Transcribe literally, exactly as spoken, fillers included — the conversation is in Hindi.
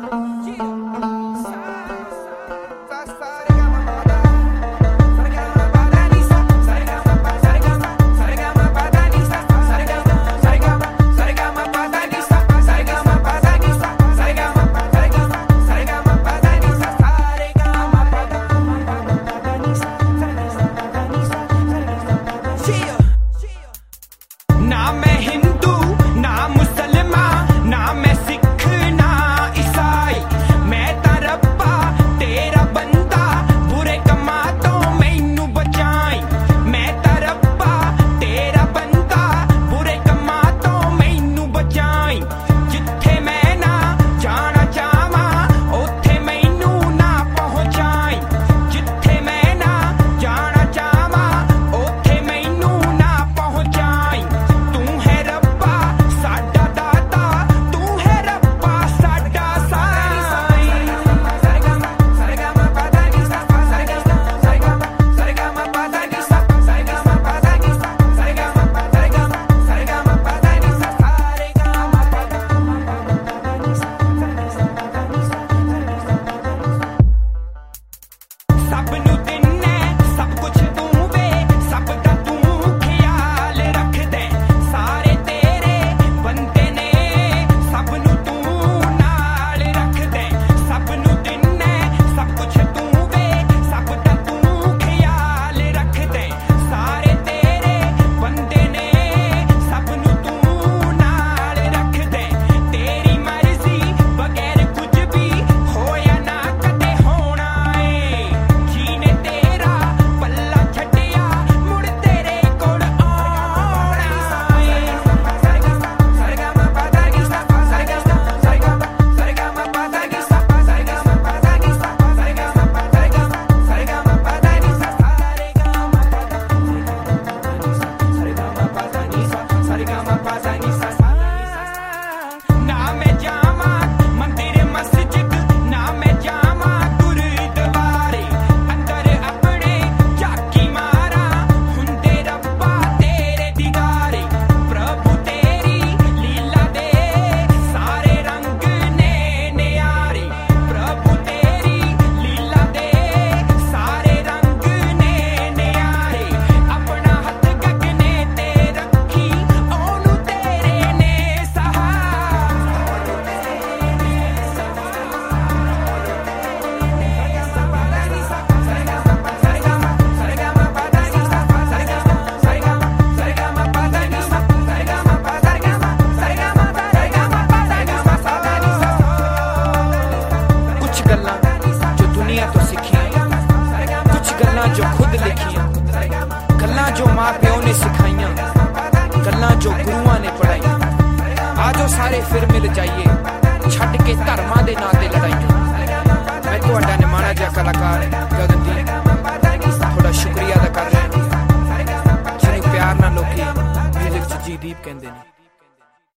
ना मैं हिंदू ना मुसलमान ना मैं सिख ना ईसाई, मैं तां रब्बा तेरा बंदा बुरे कमां तो मैनू बचाई। मैं तां रब्बा तेरा बंदा बुरे कमां तो मैनू बचाई। जिथे मैं ना जाना चाहवां उत्थे मैनू ना पहुंचाई। जिथे मैं ना जाना चाहवां उत्थे मैनू ना पहुंचाई। तू है रब्बा साडा दाता, तू है रब्बा साडा साई। सरगमा सरगमा पदा नी सा, सरगमा सरगमा सरगमा पदा नी सा, सरगमा पदा नी सा, सरगमा सरगमा सरगमा पदा नी सा, सरगमा पदा नी सा, सब नू दिन्ने सब कुछ तू वे, सब दा तू ख्याल रख दे। सारे तेरे बंदे ने सब नू तू नाल रख दे। सब नू दिन्ने सब कुछ तू वे, सब दा तू ख्याल रख दे। सारे तेरे बंदे ने सब नू तू नाल रख दे। तेरी मर्जी बगैर कुछ भी होया ना कदे होना ए। जीने तेरा पल्ला छड्डिया मुड़ तेरे कोल आउणा ए। सरगमा सरगमा पदा नी सा, सरगमा सरगमा सरगमा पदा नी सा, सरगमा पदा नी सा, सरगमा सरगमा सरगमा पदा नी सा, सरगमा पदा नी सा, सरगमा पदा नी सा। ना मैं जावां मंदिर मस्जिद ना मैं जावां गुरुद्वारे, अंदर अपने झाकी मारा हुंदे रब्बा तेरे दीदारे। प्रभु तेरी लीला दे सारे रंग ने न्यारे। प्रभु तेरी लीला दे सारे रंग ने न्यारे। अपना हथ गगने ते रखी ओनू तेरे ने कुछ गल्लां जो दुनिया तो सिखियां, कुछ गल्लां जो खुद लिखियां, गल्लां जो मां प्यो ने सिखाइयां, गल्लां जो गुरुआं ने पढ़ाइयां। आजो सारे फिर मिल जाइए छड्ड के धर्मां दे नां ते लड़ाइयां। मैं तुहाडा निमाणा जिहा कलाकार